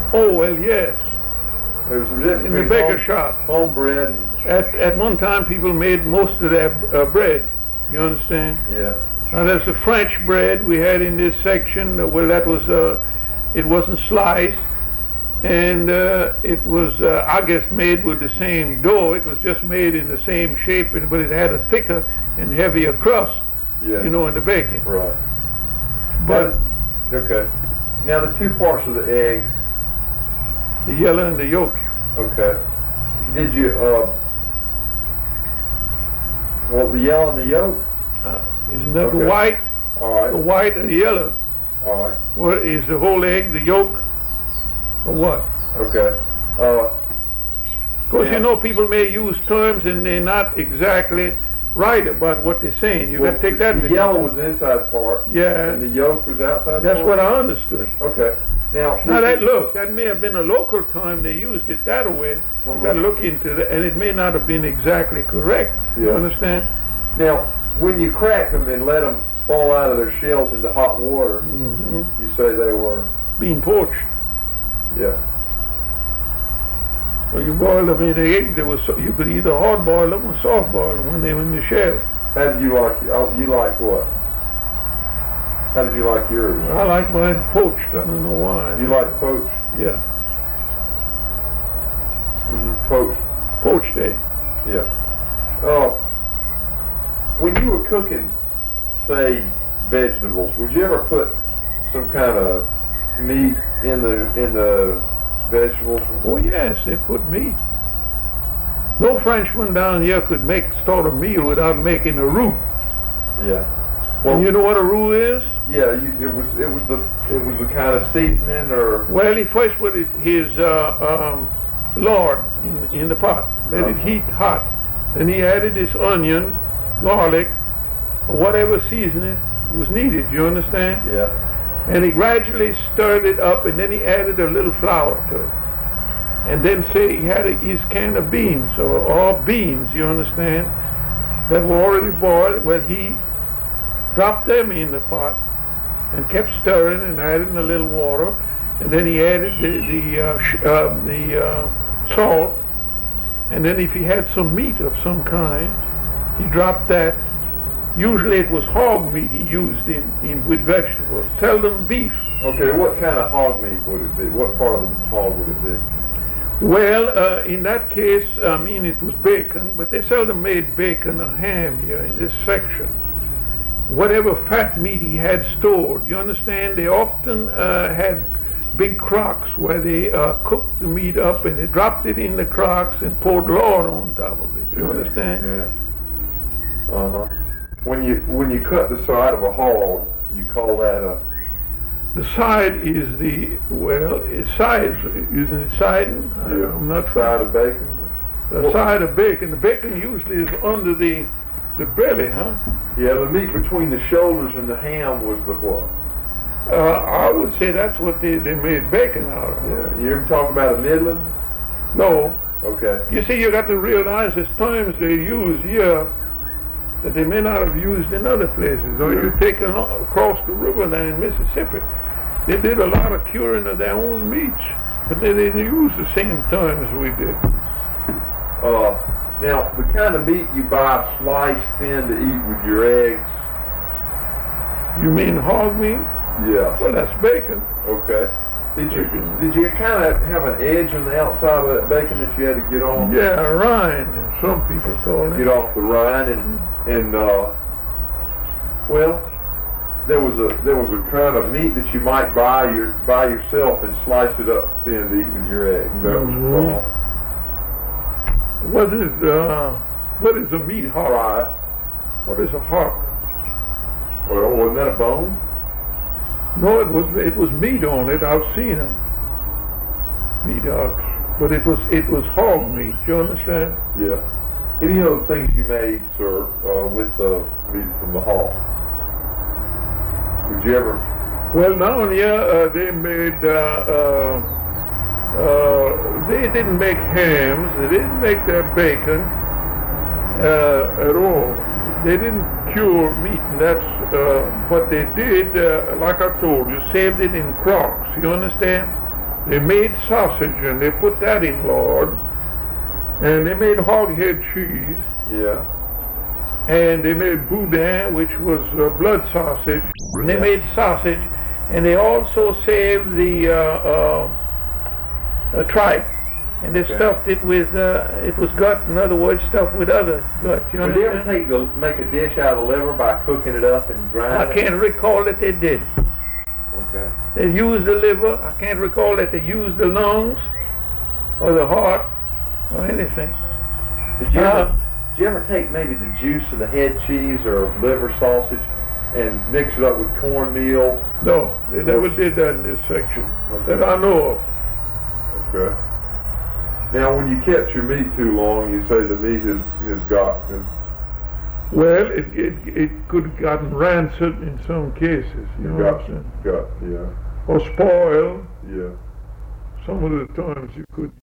Oh, well, yes. There was some difference In the between baker shop. homebread and... At one time, people made most of their bread. You understand? Yeah. Now, there's the French bread we had in this section. Well, that was, it wasn't sliced. And it was, I guess, made with the same dough. It was just made in the same shape, but it had a thicker and heavier crust, Yeah. you know, in the baking. Right. But Okay. Now the two parts of the egg. the yellow and the yolk. Okay. Did you, well, the yellow and the yolk? Isn't that Okay. the white? All The right. white and the yellow. All right. What is the whole egg, the yolk, or what? Okay. Because Yeah. you know, people may use terms and they're not exactly right about what they're saying. You got to take that The into yellow was the inside part. Yeah. And the yolk was outside That's part? what I understood. Okay. Now That may have been a local term. They used it that way. You got to look into that, and it may not have been exactly correct. You Yeah. understand? Now, when you cracked them and let them fall out of their shells into hot water, Mm-hmm. you say they were, Being poached. yeah. Well, you boil them in the egg. You could either hard boil them or soft boil them when they were in the shell. How did you like, you like what? How did you like yours? I like mine poached. I don't know why. You like poached? Yeah, Poached. poached egg. Yeah. When you were cooking, say, vegetables, would you ever put some kind of meat in the vegetables? Oh yes, they put meat. No Frenchman down here could start a meal without making a roux. Yeah. And you know what a roux is? Yeah. It was the kind of seasoning or. Well, he first put his lard in the pot, let it heat hot. Then he added his onion, garlic, or whatever seasoning was needed. You understand? Yeah. And he gradually stirred it up, and then he added a little flour to it. And then say he had his can of beans, or beans, you understand, that were already boiled. Well, he dropped them in the pot and kept stirring and adding a little water. And then he added the salt. And then if he had some meat of some kind, he dropped that. Usually it was hog meat he used with vegetables, seldom beef. Okay, what kind of hog meat would it be? What part of the hog would it be? Well, in that case, I mean, it was bacon, but they seldom made bacon or ham here in this section. Whatever fat meat he had stored, you understand, they often had big crocks where they cooked the meat up and they dropped it in the crocks and poured lard on top of it. You understand? Yeah. Uh-huh. When you cut the side of a hog, you call that a... The side is sides, isn't it siding? Yeah. I'm not side of bacon? The side of bacon. The bacon usually is under the belly, huh? Yeah, the meat between the shoulders and the ham was the what? I would say that's what they made bacon out of. Yeah. You ever talk about a middling? No. Okay. You see, you got to realize there's times they use here that they may not have used in other places. Or you take them across the river there in Mississippi. They did a lot of curing of their own meats, but they didn't use the same terms we did. Now, the kind of meat you buy sliced thin to eat with your eggs. You mean hog meat? Yeah. Well, that's bacon. Okay. Did you kind of have an edge on the outside of that bacon that you had to get on? Yeah, rind, and some people call it. Get off the rind and well, there was a kind of meat that you might buy yourself and slice it up thin to eat with your eggs. That was called. What is a meat hock? Right. What is a hock? Well, wasn't that a bone? No, it was meat on it. I've seen it. Meat hocks. But it was hog meat, you understand? Yeah. Any other things you made, sir, with the meat from the hog? Would you ever? Well, down here they made. They didn't make hams. They didn't make their bacon at all. They didn't cure meat, and that's what they did. Like I told you, saved it in crocks. You understand? They made sausage and they put that in lard. And they made hoghead cheese. Yeah. And they made boudin, which was blood sausage. And they made sausage. And they also saved the tripe. And they stuffed it with, it was gut, in other words, stuffed with other gut. You Did they understand? ever make a dish out of the liver by cooking it up and grinding I can't recall that they did. Okay. They used the liver. I can't recall that they used the lungs or the heart or anything. Did you ever take maybe the juice of the head cheese or liver sausage and mix it up with cornmeal? No, they never did that in this section that I know of. Okay. Now, when you kept your meat too long, you say the meat has Well, it could have gotten rancid in some cases. You know what I'm saying? yeah. Or spoiled. Yeah. Some of the times you could